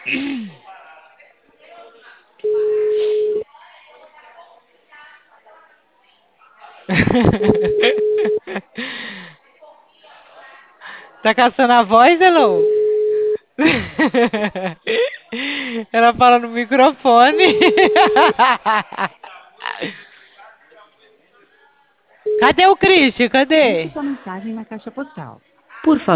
Tá caçando a voz, Elô? Ela fala no microfone. Cadê o Christian? Deixe Cadê? sua mensagem na caixa postal. Por favor.